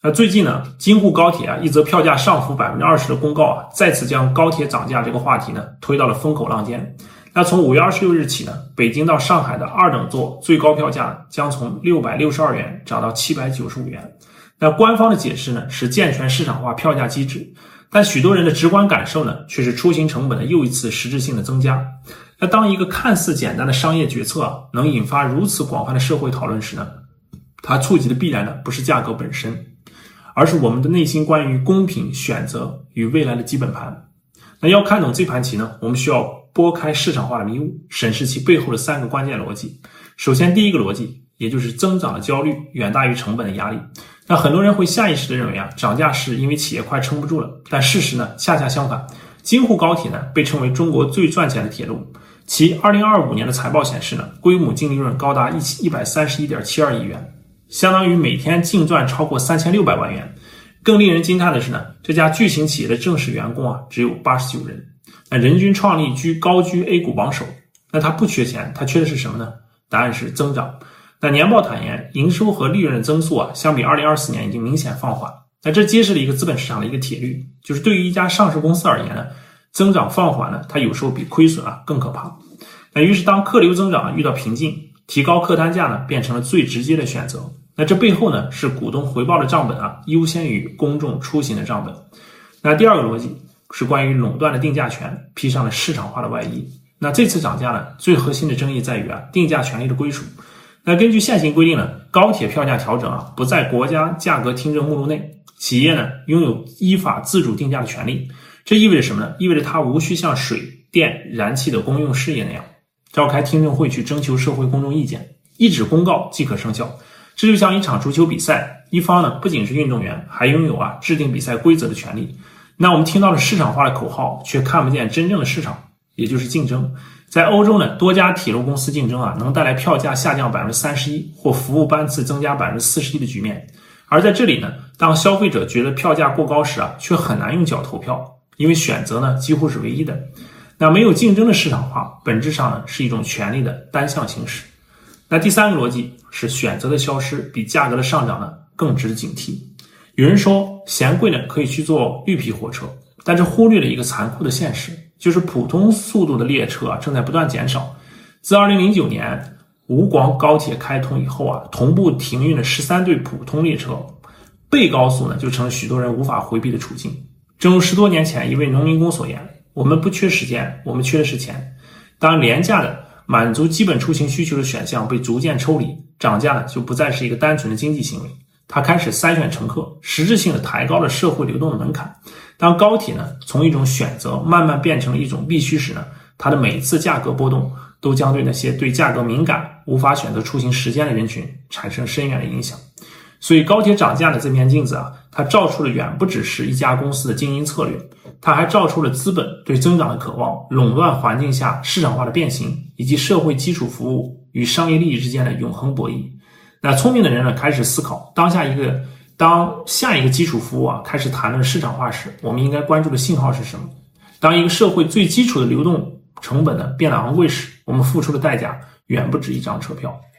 最近呢，京沪高铁一则票价上浮20%的公告再次将高铁涨价这个话题呢推到了风口浪尖。那从5月26日起呢，北京到上海的2等座最高票价将从662元涨到795元。那官方的解释呢是健全市场化票价机制，但许多人的直观感受呢却是出行成本的又一次实质性的增加。那当一个看似简单的商业决策能引发如此广泛的社会讨论时呢，它触及的必然呢不是价格本身，而是我们的内心关于公平、选择与未来的基本盘。那要看懂这盘棋呢，我们需要拨开市场化的迷雾，审视其背后的3个关键逻辑。首先，第一个逻辑，也就是增长的焦虑远大于成本的压力。那很多人会下意识的认为涨价是因为企业快撑不住了，但事实呢恰恰相反。京沪高铁呢被称为中国最赚钱的铁路，其2025年的财报显示呢，规模净利润高达131.72亿元，相当于每天净赚超过3600万元。更令人惊叹的是呢，这家巨型企业的正式员工只有89人，那人均创立高居 A 股榜首。那它不缺钱，它缺的是什么呢？答案是增长。那年报坦言，营收和利润的增速相比2024年已经明显放缓。那这揭示了一个资本市场的一个铁律，就是对于一家上市公司而言呢，增长放缓呢，它有时候比亏损更可怕。那于是当客流增长遇到瓶颈，提高客单价呢变成了最直接的选择。那这背后呢是股东回报的账本优先于公众出行的账本。那第二个逻辑是关于垄断的定价权披上了市场化的外衣。那这次涨价呢，最核心的争议在于定价权利的归属。那根据现行规定呢，高铁票价调整不在国家价格听证目录内，企业呢拥有依法自主定价的权利。这意味着什么呢？意味着它无需像水电燃气的公用事业那样召开听证会去征求社会公众意见，一纸公告即可生效。这就像一场足球比赛，一方呢不仅是运动员，还拥有制定比赛规则的权利。那我们听到了市场化的口号，却看不见真正的市场，也就是竞争。在欧洲呢，多家铁路公司竞争能带来票价下降31%或服务班次增加41%的局面。而在这里呢，当消费者觉得票价过高时却很难用脚投票，因为选择呢几乎是唯一的。那没有竞争的市场化，本质上呢是一种权力的单向行使。那第3个逻辑是选择的消失比价格的上涨呢更值得警惕。有人说嫌贵呢可以去坐绿皮火车，但这忽略了一个残酷的现实，就是普通速度的列车正在不断减少。自2009年武广高铁开通以后同步停运了13对普通列车，备高速呢就成了许多人无法回避的处境。正如10多年前一位农民工所言，我们不缺时间，我们缺的是钱。当廉价的满足基本出行需求的选项被逐渐抽离，涨价呢就不再是一个单纯的经济行为，它开始筛选乘客，实质性的抬高了社会流动的门槛。当高铁呢从一种选择慢慢变成了一种必须时呢，它的每一次价格波动都将对那些对价格敏感、无法选择出行时间的人群产生深远的影响。所以高铁涨价的这面镜子它照出了远不只是一家公司的经营策略，它还照出了资本对增长的渴望、垄断环境下市场化的变形，以及社会基础服务与商业利益之间的永恒博弈。那聪明的人呢开始思考，当下一个基础服务开始谈论市场化时，我们应该关注的信号是什么？当一个社会最基础的流动成本呢变得昂贵时，我们付出的代价远不止一张车票。